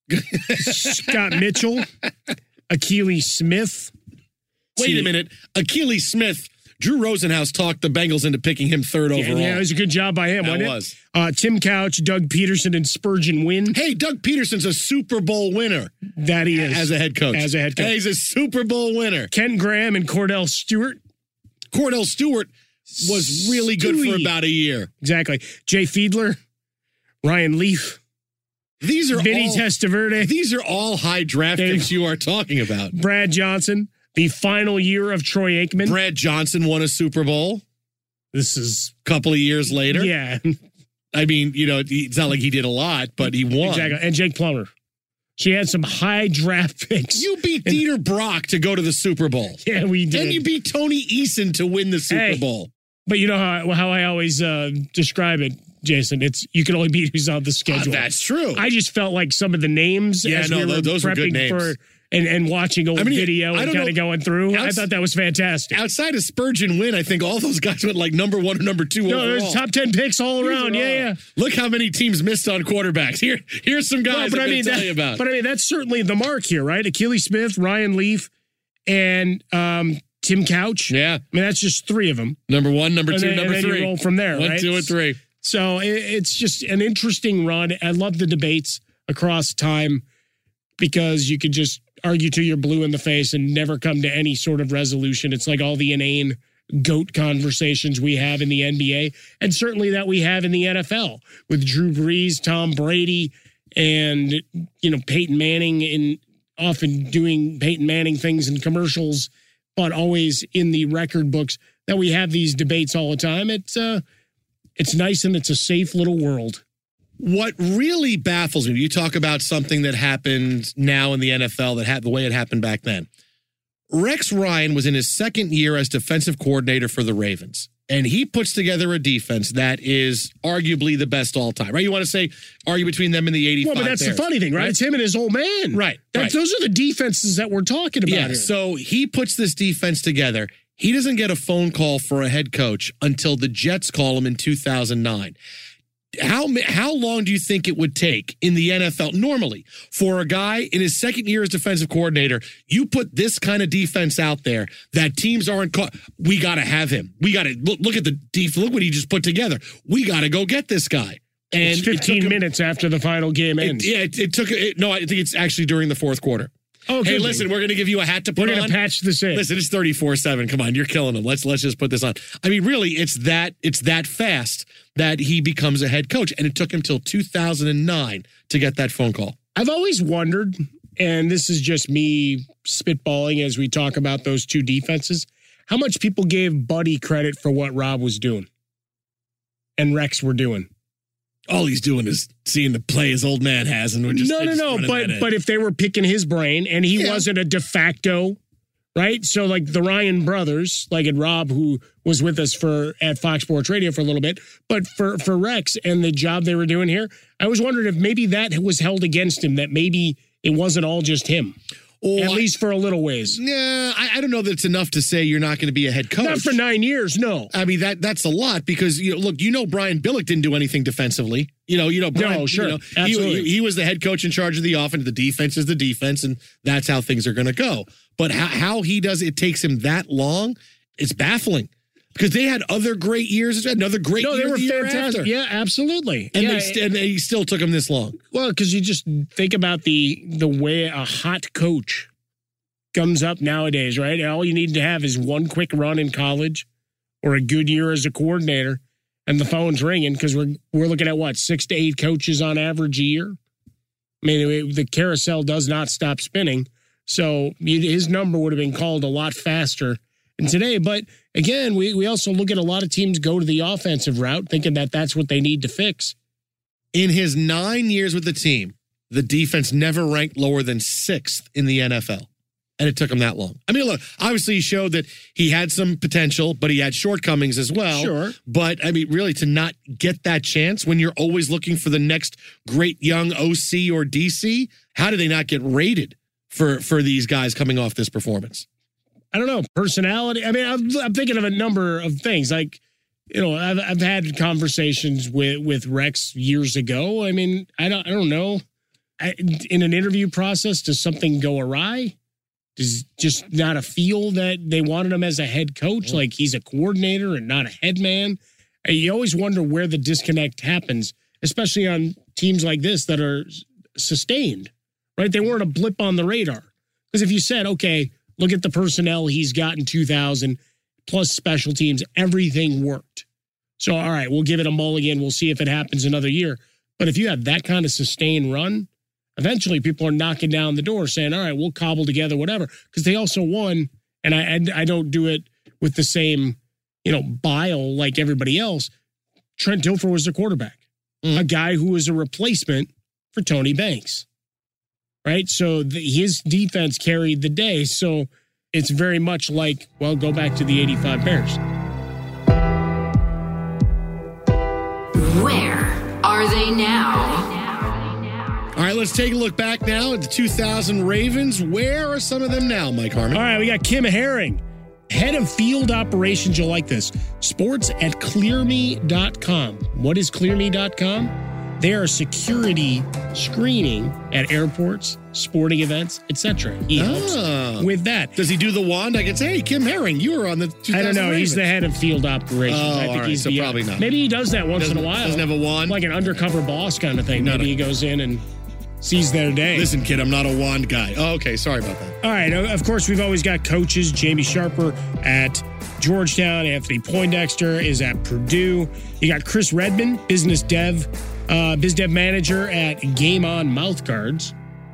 Scott Mitchell, Akili Smith. Wait a minute. Akili Smith. Drew Rosenhaus talked the Bengals into picking him 3rd overall. Yeah, it was a good job by him, wasn't it? Tim Couch, Doug Peterson, and Spurgeon Wynn. Hey, Doug Peterson's a Super Bowl winner. That he is. As a head coach. Hey, he's a Super Bowl winner. Ken Graham and Cordell Stewart. Cordell Stewart was really good for about a year. Exactly. Jay Fiedler, Ryan Leaf. These are Vinny Testaverde. These are all high draft picks you are talking about. Brad Johnson. The final year of Troy Aikman. Brad Johnson won a Super Bowl. This is a couple of years later. Yeah. I mean, it's not like he did a lot, but he won. Exactly. And Jake Plummer. She had some high draft picks. You beat Dieter Brock to go to the Super Bowl. Yeah, we did. And you beat Tony Eason to win the Super Bowl. But you know how I always describe it, Jason? It's you can only beat who's on the schedule. That's true. I just felt like some of the names those were good names. And watching a video and kind of going through. I thought that was fantastic. Outside of Spurgeon Wynn, I think all those guys went like number 1 or number 2 overall. There's top 10 picks all around. Yeah. Look how many teams missed on quarterbacks. Here's some guys I'm going to tell you about. But I mean, that's certainly the mark here, right? Akili Smith, Ryan Leaf, and Tim Couch. Yeah. I mean, that's just 3 of them. Number 1, number 2, number 3. And then you roll from there, 1, right? 2, and 3. So it's just an interesting run. I love the debates across time. because you could just argue till you're blue in the face and never come to any sort of resolution. It's like all the inane GOAT conversations we have in the NBA, and certainly that we have in the NFL with Drew Brees, Tom Brady, and, Peyton Manning, and often doing Peyton Manning things in commercials, but always in the record books, that we have these debates all the time. It's nice, and it's a safe little world. What really baffles me, you talk about something that happened now in the NFL, the way it happened back then. Rex Ryan was in his second year as defensive coordinator for the Ravens, and he puts together a defense that is arguably the best all time, right? You want to say argue between them and the 85 Well, but that's Bears, the funny thing, right? It's him and his old man. Right. Those are the defenses that we're talking about here. So he puts this defense together. He doesn't get a phone call for a head coach until the Jets call him in 2009. How long do you think it would take in the NFL normally for a guy in his second year as defensive coordinator? You put this kind of defense out there that teams aren't caught. We got to have him. We got to look at the defense. Look what he just put together. We got to go get this guy. And it's 15 minutes after the final game ends. I think it's actually during the fourth quarter. Oh, hey, listen, we're going to give you a hat to put on. We're going to patch this in. Listen, it's 34-7. Come on, you're killing him. Let's just put this on. I mean, really, it's that fast that he becomes a head coach, and it took him till 2009 to get that phone call. I've always wondered, and this is just me spitballing as we talk about those two defenses, how much people gave Buddy credit for what Rob was doing and Rex were doing. All he's doing is seeing the play his old man has, and we're just no. But if they were picking his brain, and he wasn't a de facto, right? So like the Ryan brothers, like and Rob, who was with us at Fox Sports Radio for a little bit, but for Rex and the job they were doing here, I was wondering if maybe that was held against him, that maybe it wasn't all just him. At least for a little ways. Yeah, I don't know that it's enough to say you're not going to be a head coach. Not for 9 years, no. I mean, that's a lot because, Brian Billick didn't do anything defensively. Brian, no, sure. Absolutely. He was the head coach in charge of the offense. The defense is the defense, and that's how things are going to go. But how he does it takes him that long, it's baffling. Because they had other great years. Another great year. No, they were the fantastic. After. Yeah, absolutely. And they still took them this long. Well, because you just think about the way a hot coach comes up nowadays, right? All you need to have is one quick run in college or a good year as a coordinator, and the phone's ringing because we're looking at, 6 to 8 coaches on average a year? I mean, the carousel does not stop spinning. So his number would have been called a lot faster than today. But again, we also look at a lot of teams go to the offensive route thinking that that's what they need to fix. In his 9 years with the team, the defense never ranked lower than 6th in the NFL. And it took him that long. I mean, look, obviously he showed that he had some potential, but he had shortcomings as well. Sure. But, I mean, really, to not get that chance when you're always looking for the next great young OC or DC, how did they not get rated for these guys coming off this performance? I don't know. Personality. I mean, I'm thinking of a number of things. Like, I've had conversations with Rex years ago. I mean, I don't know. In an interview process, does something go awry? Does just not a feel that they wanted him as a head coach? Like he's a coordinator and not a head man? You always wonder where the disconnect happens, especially on teams like this that are sustained, right? They weren't a blip on the radar. Because if you said, okay, look at the personnel he's got in 2000, plus special teams, everything worked. So, all right, we'll give it a mulligan. We'll see if it happens another year. But if you have that kind of sustained run, eventually people are knocking down the door saying, all right, we'll cobble together whatever. Because they also won, and I don't do it with the same, bile like everybody else. Trent Dilfer was the quarterback, a guy who was a replacement for Tony Banks, right? So his defense carried the day. So it's very much like, well, go back to the 85 Bears. Where are they now? All right, let's take a look back now at the 2000 Ravens. Where are some of them now, Mike Harmon? All right, we got Kim Herring, head of field operations. You'll like this. Sports at clearme.com. What is clearme.com? They are security screening at airports, sporting events, etc. He helps with that. Does he do the wand? I could say, hey, Kim Herring, you were on the 2000 I don't know. Ravens. He's the head of field operations. Oh, I think right, he's so probably not. Maybe he does that once in a while. Doesn't have a wand? Like an undercover boss kind of thing. Maybe he goes in and seize their day. Listen, kid, I'm not a wand guy. Oh, okay. Sorry about that. All right. Of course, we've always got coaches. Jamie Sharper at Georgetown. Anthony Poindexter is at Purdue. You got Chris Redman, biz dev manager at Game On Mouthguards.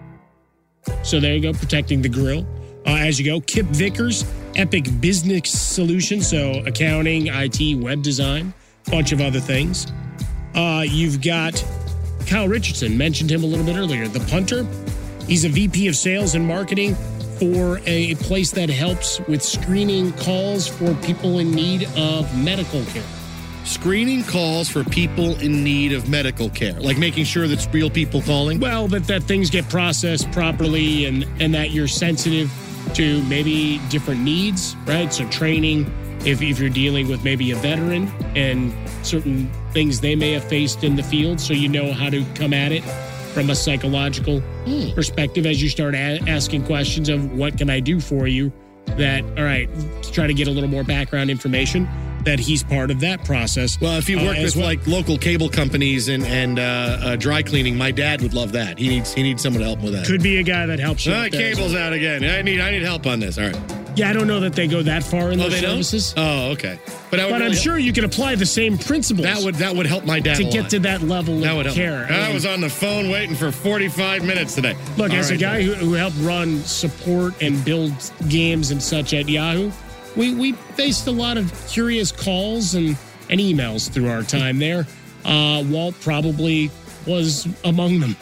So there you go, protecting the grill. As you go, Kip Vickers, Epic Business Solutions, so accounting, IT, web design, bunch of other things. You've got Kyle Richardson, mentioned him a little bit earlier, the punter. He's a VP of sales and marketing for a place that helps with screening calls for people in need of medical care. Screening calls for people in need of medical care, like making sure that's real people calling? Well, that things get processed properly and that you're sensitive to maybe different needs, right? So training, if you're dealing with maybe a veteran and certain things they may have faced in the field, so you know how to come at it from a psychological perspective as you start asking questions of what can I do for you, that, all right, try to get a little more background information, that he's part of that process. Well, if you work with like local cable companies and dry cleaning, my dad would love that. He needs someone to help with that. Could be a guy that helps you. Cable's out again. I need help on this. All right. Yeah, I don't know that they go that far in their services. Oh, okay. But I'm sure you can apply the same principles. That would help my dad to get to that level of care. I was on the phone waiting for 45 minutes today. Look, as a guy who helped run support and build games and such at Yahoo, we faced a lot of curious calls and emails through our time there. Walt probably was among them.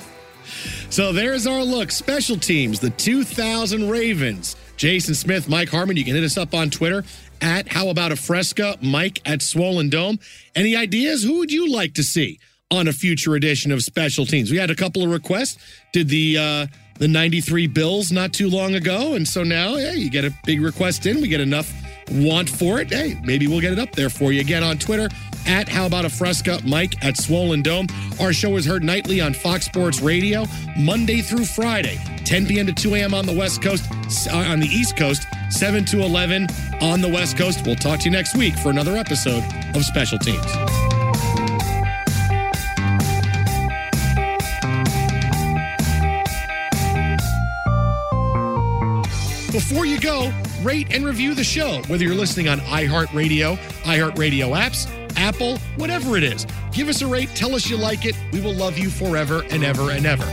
So there's our look. Special teams, the 2000 Ravens. Jason Smith, Mike Harmon, you can hit us up on Twitter at How About a Fresca, Mike at Swollen Dome. Any ideas? Who would you like to see on a future edition of Special Teams? We had a couple of requests. Did the 93 Bills not too long ago, and so now, you get a big request in. We get enough want for it. Hey, maybe we'll get it up there for you. Again, on Twitter, at How About a Fresca, Mike at Swollen Dome. Our show is heard nightly on Fox Sports Radio, Monday through Friday, 10 p.m. to 2 a.m. on the West Coast, on the East Coast, 7 to 11 on the West Coast. We'll talk to you next week for another episode of Special Teams. Before you go, rate and review the show, whether you're listening on iHeartRadio, iHeartRadio apps, Apple, whatever it is. Give us a rate. Tell us you like it. We will love you forever and ever and ever.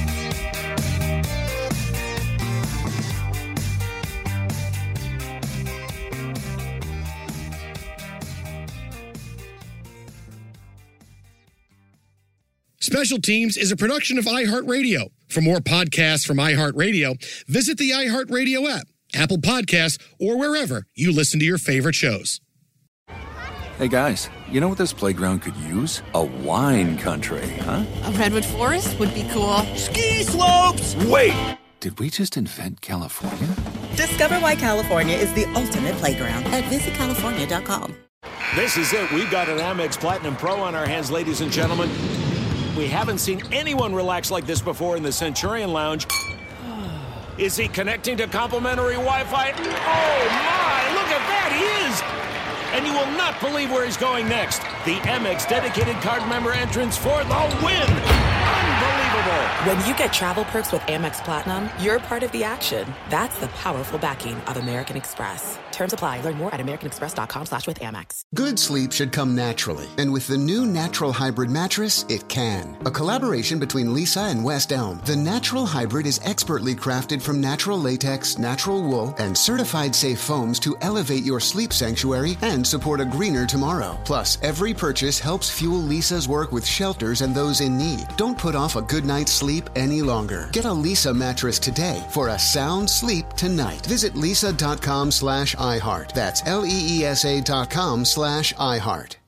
Special Teams is a production of iHeartRadio. For more podcasts from iHeartRadio, visit the iHeartRadio app, Apple Podcasts, or wherever you listen to your favorite shows. Hey, guys, you know what this playground could use? A wine country, huh? A redwood forest would be cool. Ski slopes! Wait! Did we just invent California? Discover why California is the ultimate playground at visitcalifornia.com. This is it. We've got an Amex Platinum Pro on our hands, ladies and gentlemen. We haven't seen anyone relax like this before in the Centurion Lounge. Is he connecting to complimentary Wi-Fi? Oh, my! Look at that! He is! And you will not believe where he's going next. The Amex dedicated card member entrance for the win! Unbelievable! When you get travel perks with Amex Platinum, you're part of the action. That's the powerful backing of American Express. Terms apply. Learn more at americanexpress.com/withAmex. Good sleep should come naturally. And with the new Natural Hybrid mattress, it can. A collaboration between Lisa and West Elm. The Natural Hybrid is expertly crafted from natural latex, natural wool, and certified safe foams to elevate your sleep sanctuary and support a greener tomorrow. Plus, every purchase helps fuel Lisa's work with shelters and those in need. Don't put off a good night's sleep any longer. Get a Lisa mattress today for a sound sleep tonight. Visit lisa.com/iHeart. That's LEESA.com/iHeart.